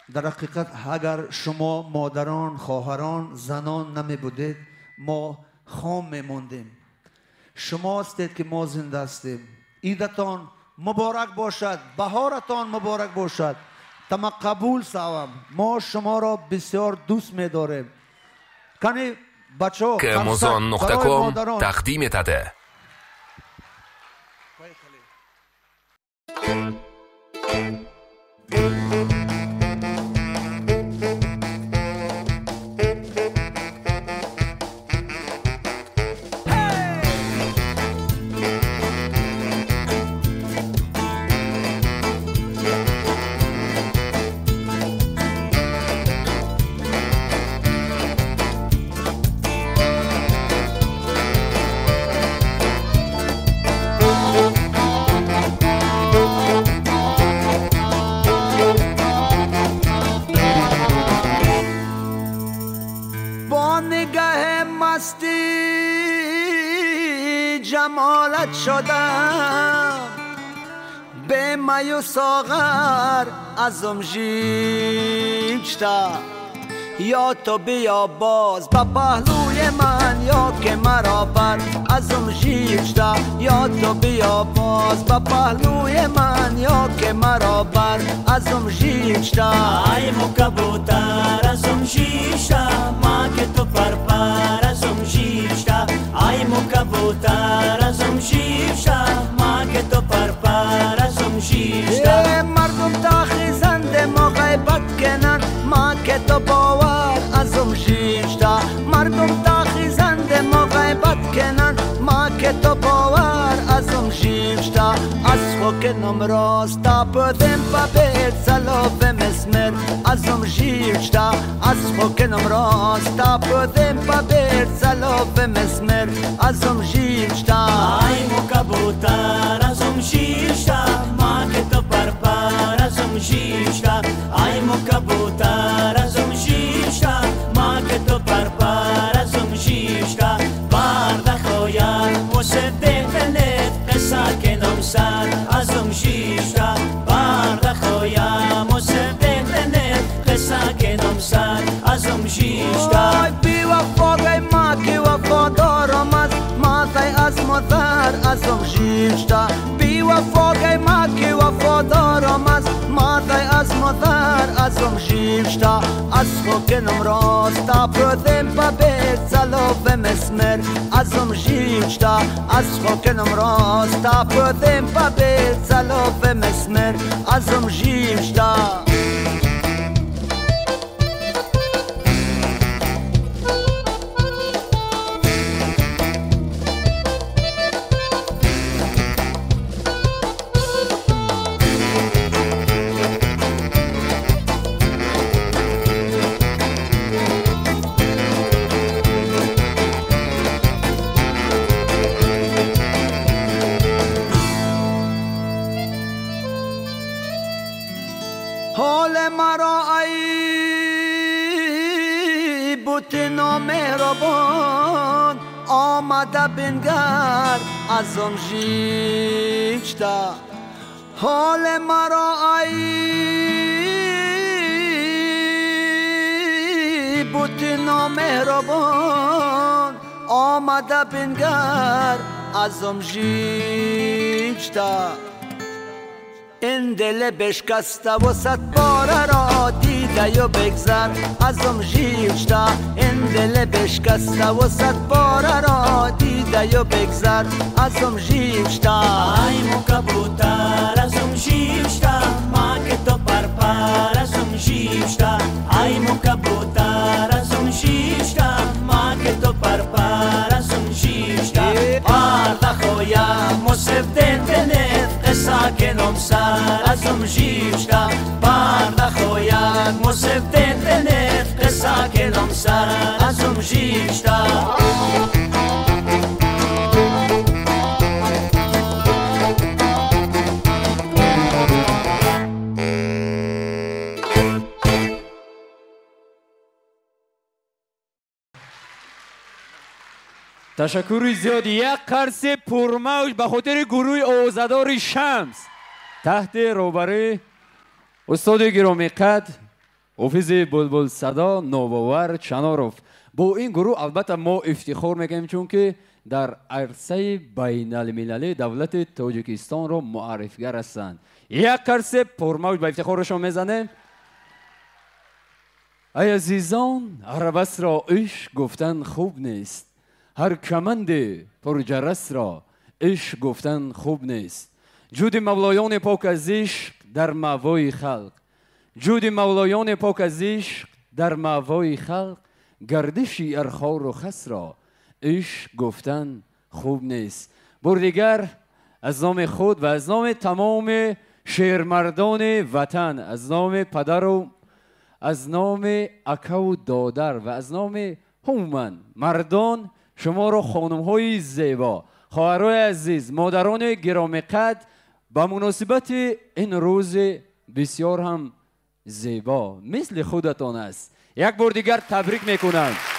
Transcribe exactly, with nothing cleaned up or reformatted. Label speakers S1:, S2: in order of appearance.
S1: در حقیقت اگر شما مادران، خواهران، زنان نمی بودید ما خام می موندیم. شما هستید که ما زنده هستیم. عیدتان مبارک باشد، بهارتان مبارک باشد. تما قبول سوام. ما شما را بسیار دوست می داریم. کنی بچه ها
S2: که موزان نقطه کام تقدیم تده.
S3: جمالت شدم به میو ساغر ازم ژیچتا یا تو بیا باز با پهلوی من یا که مرا بر ازم ژیچتا یا تو بیا باز با پهلوی من یا که مرا بر ازم ژیچتا
S4: ای مو کبوتر ازم ژیچتا ما که تو پر پر ازم ژیچتا ای مو کبوتر ازم ژیچتا ما که تو پر پر ازم ژیچتا
S3: مردم تا خیزند ما غیبت کنن ما که تو باور ازم ژیچتا مردم تا خیزند ما غیبت کنن ما که تو باور ازم ژیچتا از خوکنم راستا پدم با بیت سلاف مسمر ازم ژیچتا از خوکنم راستا پدم با بیت سلاف مسمر ازم ژیچتا
S4: ای مو کبوتر ازم ژیچتا ما که تو پر پر ازم ژیچتا ای مو کبوتر ازم ژیچتا ما که تو پر پر ازم ژیچتا برد خویان مصدق نت قصه کنم سر ازم ژیچتا برد خویان مصدق نت قصه کنم سر ازم ژیچتا
S3: بی وفای ما که وفادارم از ماتای از مادر ازم ژیچتا بی وفای ما که وفادارم از ماتای از مادر ازم ژیچتا از خوکنم راستا پردم با بیت سلاف مسمر ازم ژیچتا از خوکنم راستا پردم با بیت سلاف مسمر ازم ژیچتا حال مرا ای بوت نامهربان آمده بنگر ازم ژیچتا حال مرا ای بوت نامهربان آمده بنگر ازم ژیچتا این دل بشکسته و صد باره را دیده و بگذر ازم ژیچتا این دل بشکسته و صد باره را دیده و بگذر ازم ژیچتا
S4: ای مو کبوتر ازم ژیچتا ما که تو پر پر ازم ژیچتا ای مو کبوتر ازم ژیچتا ما که تو پر پر ازم ژیچتا آرد خویم مصدق نت قصه کنم سر ازم ژیچتا برد خویم مصدق نت قصه کنم سر ازم ژیچتا
S5: تشکر زیادی. یک قرص پرموج به خاطر گروه آوازدار شمس تحت روبروی استاد گرامی قدر حافظ بلبل صدا نوباور چناروف. با این گروه البته ما افتخار میکنیم چون که در عرصه بین المللی دولت تاجیکستان رو معرفیگر هستند. یک قرص پرموج به افتخارشون میزنه. ای عزیزان، عربس را عشق گفتن خوب نیست، هر کمند پرجرس را عشق گفتن خوب نیست. جود مولایان پاک از عشق در مأوای خلق، جود مولایان پاک از عشق در مأوای خلق، گردشی ارخار و خس را عشق گفتن خوب نیست. بار دیگر از نام خود و از نام تمام شهرمردان وطن، از نام پدر و از نام اکا و دادر و از نام همون مردان شما را خانم های زیبا، خواهرای عزیز، مادران گرامی قدر به مناسبت این روز بسیار هم زیبا مثل خودتان است یک بار دیگر تبریک میکنم.